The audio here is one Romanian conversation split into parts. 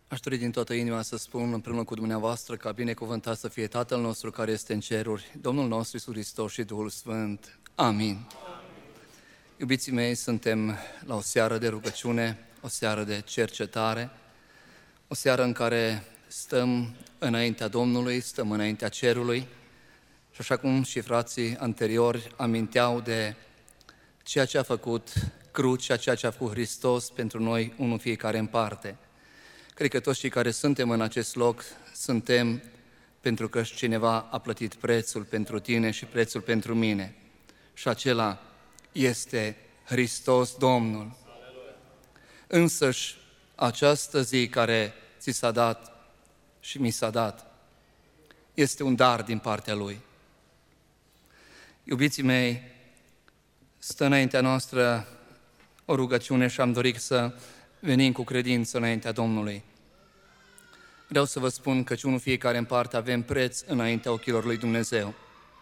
Aș dori din toată inima să spun împreună cu dumneavoastră ca binecuvântat să fie Tatăl nostru care este în ceruri, Domnul nostru Iisus Hristos și Duhul Sfânt. Amin. Iubiții mei, suntem la o seară de rugăciune, o seară de cercetare, o seară în care stăm înaintea Domnului, stăm înaintea cerului și așa cum și frații anteriori aminteau de ceea ce a făcut crucea, ceea ce a făcut Hristos pentru noi, unul fiecare în parte. Cred că toți cei care suntem în acest loc suntem pentru că cineva a plătit prețul pentru tine și prețul pentru mine. Și acela este Hristos Domnul. Însăși această zi care ți s-a dat și mi s-a dat este un dar din partea Lui. Iubiții mei, stă înaintea noastră o rugăciune și am dorit să venim cu credință înaintea Domnului. Vreau să vă spun că unul fiecare în parte avem preț înaintea ochilor lui Dumnezeu.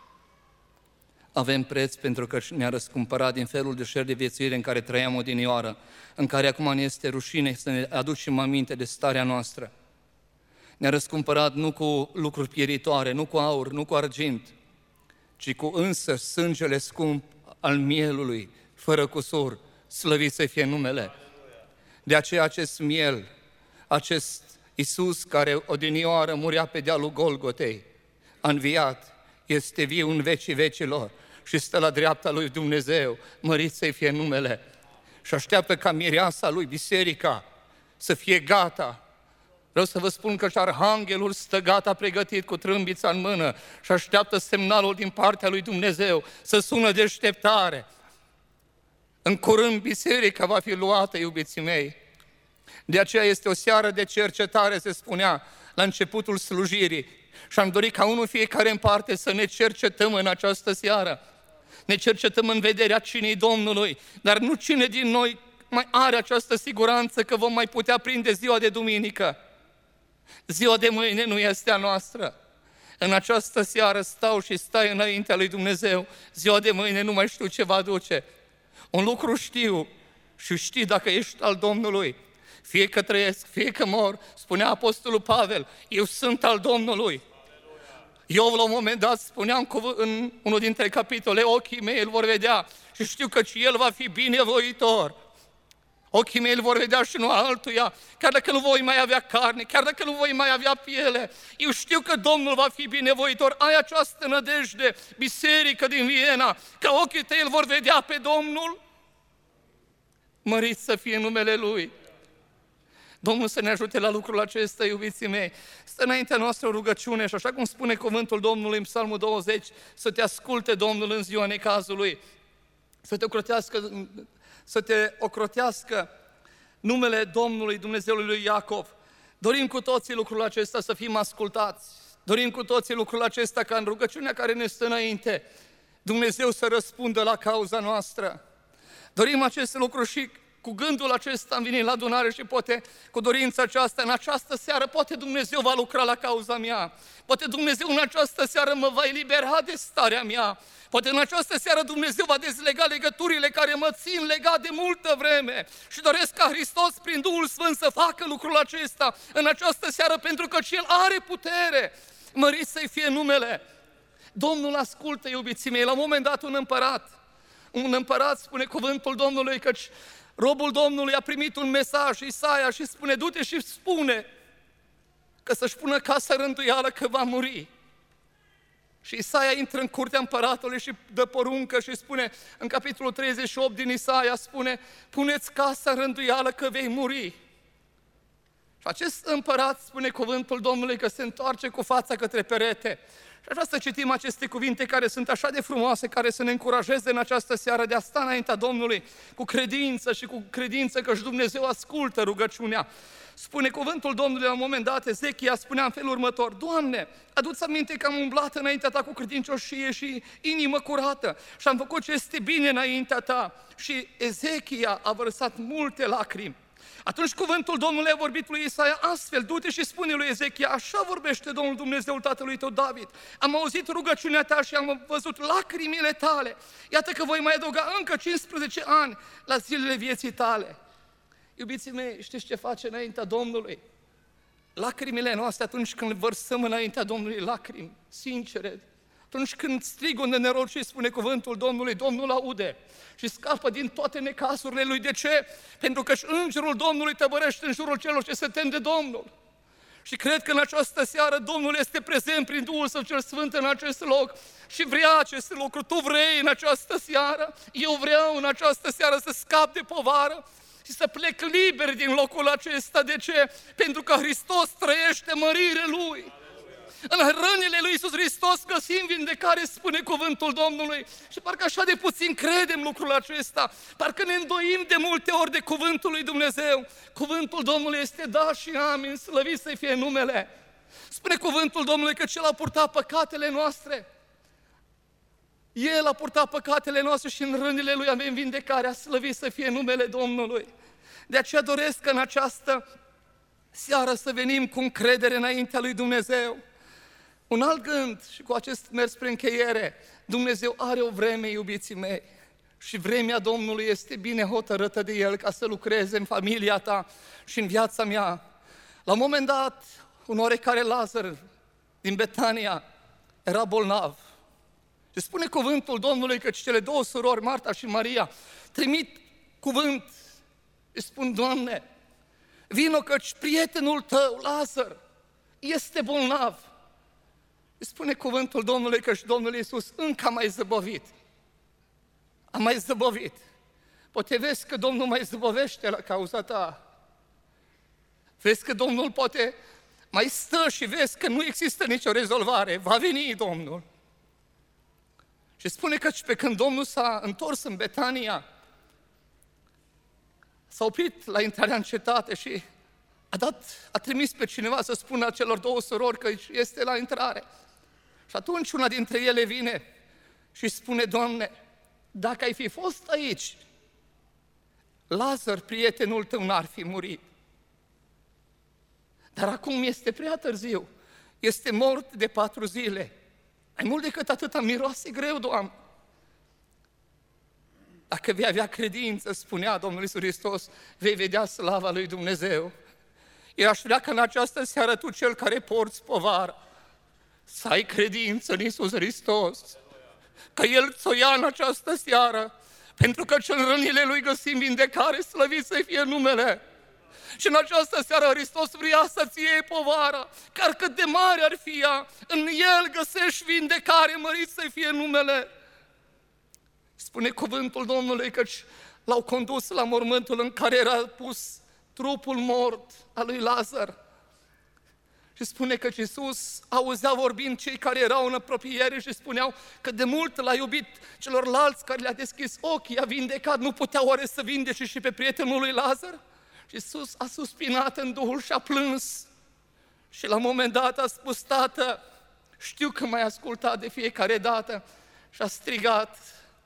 Avem preț pentru că ne-a răscumpărat din felul de șer de viețuire în care trăiam odinioară, în care acum ne este rușine să ne aducem aminte de starea noastră. Ne-a răscumpărat nu cu lucruri pieritoare, nu cu aur, nu cu argint, ci cu însă sângele scump al mielului, fără cusur, slăvit să fie numele. De aceea acest miel, acest Iisus care odinioară murea pe dealul Golgotei, a înviat, este viu în vecii vecilor și stă la dreapta lui Dumnezeu, mărit să-i fie numele. Și așteaptă ca mireasa lui, biserica, să fie gata. Vreau să vă spun că și arhanghelul stă gata, pregătit cu trâmbița în mână și așteaptă semnalul din partea lui Dumnezeu să sună deșteptare. În curând biserica va fi luată, iubiții mei. De aceea este o seară de cercetare, se spunea la începutul slujirii. Și am dorit ca unul fiecare în parte să ne cercetăm în această seară. Ne cercetăm în vederea cinei Domnului, dar nu cine din noi mai are această siguranță că vom mai putea prinde ziua de duminică. Ziua de mâine nu este a noastră. În această seară stau și stai înaintea lui Dumnezeu. Ziua de mâine nu mai știu ce va aduce. Un lucru știu și știi dacă ești al Domnului. Fie că trăiesc, fie că mor, spunea Apostolul Pavel, eu sunt al Domnului. Eu la un moment dat spuneam în unul dintre capitole, ochii mei îl vor vedea și știu că și el va fi binevoitor. Ochii mei îl vor vedea și nu altuia, chiar dacă nu voi mai avea carne, chiar dacă nu voi mai avea piele. Eu știu că Domnul va fi binevoitor. Ai această nădejde, biserică din Viena, că ochii tăi îl vor vedea pe Domnul? Mărit să fie numele Lui. Domnul să ne ajute la lucrul acesta, iubiții mei. Stă înaintea noastră o rugăciune și așa cum spune cuvântul Domnului în Psalmul 20, să te asculte Domnul în ziua necazului, să te ocrotească numele Domnului, Dumnezeului lui Iacov. Dorim cu toții lucrul acesta să fim ascultați. Dorim cu toții lucrul acesta ca în rugăciunea care ne stă înainte, Dumnezeu să răspundă la cauza noastră. Dorim acest lucru și cu gândul acesta am venit la adunare și poate cu dorința aceasta, în această seară, poate Dumnezeu va lucra la cauza mea. Poate Dumnezeu în această seară mă va elibera de starea mea. Poate în această seară Dumnezeu va dezlega legăturile care mă țin legat de multă vreme. Și doresc ca Hristos prin Duhul Sfânt să facă lucrul acesta în această seară, pentru că El are putere. Mărit să-i fie numele. Domnul ascultă, iubiții mei, la un moment dat un împărat spune cuvântul Domnului, căci robul Domnului a primit un mesaj, Isaia, și spune, du-te și spune că să-și pună casa rânduială că va muri. Și Isaia intră în curtea împăratului și dă poruncă și spune, în capitolul 38 din Isaia, spune, puneți casa rânduială că vei muri. Și acest împărat, spune cuvântul Domnului, că se întoarce cu fața către perete. Și așa să citim aceste cuvinte care sunt așa de frumoase, care să ne încurajeze în această seară de a sta înaintea Domnului cu credință și cu credință că și Dumnezeu ascultă rugăciunea. Spune cuvântul Domnului la un moment dat, Ezechia spunea în felul următor, Doamne, adu-ți aminte că am umblat înaintea Ta cu credincioșie și inimă curată și am făcut ce este bine înaintea Ta. Și Ezechia a vărsat multe lacrimi. Atunci cuvântul Domnului a vorbit lui Isaia astfel, du-te și spune lui Ezechia, așa vorbește Domnul Dumnezeul tatălui tău David. Am auzit rugăciunea ta și am văzut lacrimile tale. Iată că voi mai adăuga încă 15 ani la zilele vieții tale. Iubiții mei, știți ce face înaintea Domnului? lacrimile noastre atunci când vărsăm înaintea Domnului lacrimi sincere, atunci când strig unde nerod și spune cuvântul Domnului, Domnul aude și scapă din toate necazurile Lui. De ce? Pentru că și îngerul Domnului tăbărește în jurul celor ce se tem de Domnul. Și cred că în această seară Domnul este prezent prin Duhul Său cel Sfânt în acest loc și vrea acest lucru. Tu vrei în această seară, eu vreau în această seară să scap de povară și să plec liber din locul acesta. De ce? Pentru că Hristos trăiește mărire Lui. În rănile lui Iisus Hristos găsim vindecare, spune cuvântul Domnului. Și parcă așa de puțin credem lucrul acesta, parcă ne îndoim de multe ori de cuvântul lui Dumnezeu. Cuvântul Domnului este da și amin, slăvit să fie numele. Spune cuvântul Domnului că Cel a purtat păcatele noastre. El a purtat păcatele noastre și în rănile Lui avem vindecarea, slăvit să fie numele Domnului. De aceea doresc în această seară să venim cu încredere înaintea lui Dumnezeu. Un alt gând, și cu acest mers spre încheiere, Dumnezeu are o vreme, iubiții mei, și vremea Domnului este bine hotărâtă de El ca să lucreze în familia ta și în viața mea. La un moment dat, un oarecare Lazar din Betania era bolnav. Și spune cuvântul Domnului că cele două surori, Marta și Maria, trimit cuvânt și spun, Doamne, vino căci prietenul tău, Lazar, este bolnav. Spune cuvântul Domnului că și Domnul Iisus încă a mai zăbovit. A mai zăbovit. Poate vezi că Domnul mai zăbovește la cauza ta. Vezi că Domnul poate mai stă și vezi că nu există nicio rezolvare. Va veni Domnul. Și spune că pe când Domnul s-a întors în Betania, s-a oprit la intrarea în cetate și a trimis pe cineva să spună celor două surori că este la intrare. Și atunci una dintre ele vine și spune, Doamne, dacă ai fi fost aici, Lazar, prietenul tău, n-ar fi murit. Dar acum este prea târziu, este mort de 4 zile. Mai mult decât atâta, miroase greu, Doamne. Dacă vei avea credință, spunea Domnul Iisus Hristos, vei vedea slava lui Dumnezeu. Eu aș vrea că în această seară tu, cel care porți povara, să ai credință în Iisus Hristos, că El ți-o ia în această seară, pentru că în rănile Lui găsim vindecare, slăvit să fie numele. Și în această seară Hristos vrea să-ți iei povara, chiar cât de mare ar fi ea, în El găsești vindecare, mărit să fie numele. Spune cuvântul Domnului căci l-au condus la mormântul în care era pus trupul mort al lui Lazar. Și spune că Iisus auzea vorbind cei care erau în apropiere și spuneau că de mult l-a iubit celorlalți care le-a deschis ochii, i-a vindecat, nu putea oare să vindece și pe prietenul lui Lazar? Și Iisus a suspinat în Duhul și a plâns. Și la un moment dat a spus, Tată, știu că m-ai ascultat de fiecare dată, și a strigat,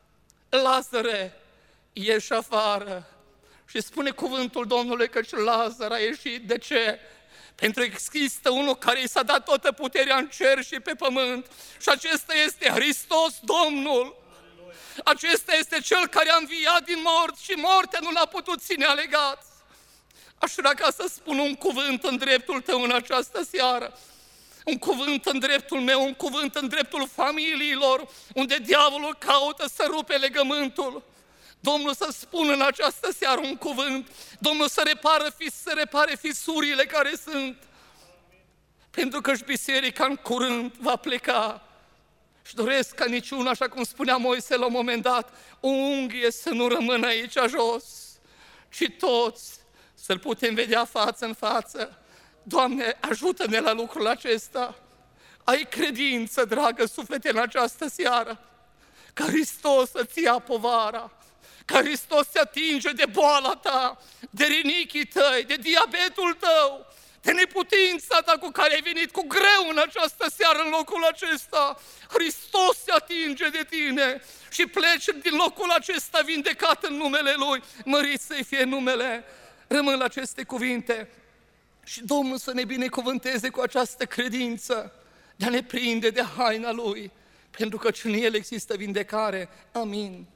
Lazare, ieși afară. Și spune cuvântul Domnului căci Lazar a ieșit. De ce? Pentru că există unul care i s-a dat toată puterea în cer și pe pământ și acesta este Hristos Domnul. Acesta este Cel care a înviat din morți și moartea nu l-a putut ține legat. Aș vrea ca să spun un cuvânt în dreptul tău în această seară. Un cuvânt în dreptul meu, un cuvânt în dreptul familiilor, unde diavolul caută să rupe legământul. Domnul să spună în această seară un cuvânt, Domnul să repare fisurile care sunt. Pentru că și biserica în curând va pleca. Și doresc ca niciuna, așa cum spunea Moise la un moment dat, o unghie să nu rămână aici jos, ci toți să-L putem vedea față în față. Doamne, ajută-ne la lucrul acesta. Ai credință, dragă suflete, în această seară, ca Hristos să-ți ia povara, ca Hristos se atinge de boala ta, de rinichii tăi, de diabetul tău, de neputința ta cu care ai venit cu greu în această seară în locul acesta. Hristos se atinge de tine și pleci din locul acesta vindecat în numele Lui. Mărit să-i fie numele. Rămân la aceste cuvinte și Domnul să ne binecuvânteze cu această credință de a ne prinde de haina Lui, pentru că în El există vindecare. Amin.